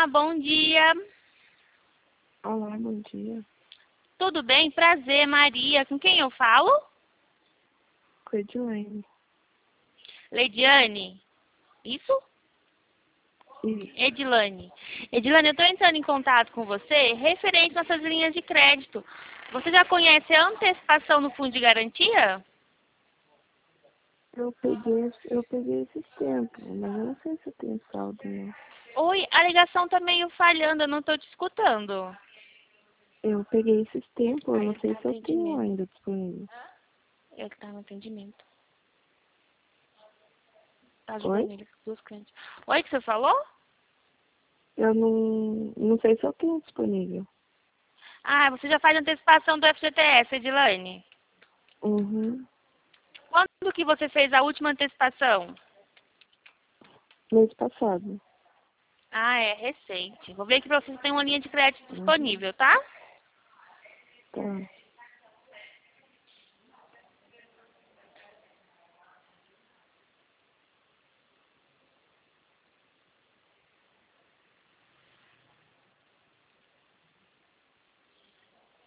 Olá, bom dia. Olá, bom dia. Tudo bem? Prazer, Maria. Com quem eu falo? Com a Edilene. Leidiane? Isso? Isso. Edilane. Edilane, eu estou entrando em contato com você referente às nossas linhas de crédito. Você já conhece a antecipação no fundo de garantia? Eu peguei esses tempos, mas eu não sei se eu tenho saldo, não. Oi, a ligação está meio falhando, eu não estou te escutando. Eu peguei esses tempos, eu não Ele sei está no se eu tenho atendimento. ainda disponível. Ele está no atendimento. Tá Oi? ajudando ele com os clientes. Oi, o que você falou? Eu não sei se eu tenho disponível. Ah, você já faz antecipação do FGTS, Edilane. Uhum. Quando que você fez a última antecipação? Mês passado. Ah, é recente. Vou ver aqui pra você se tem uma linha de crédito Uhum. disponível, tá? Tá.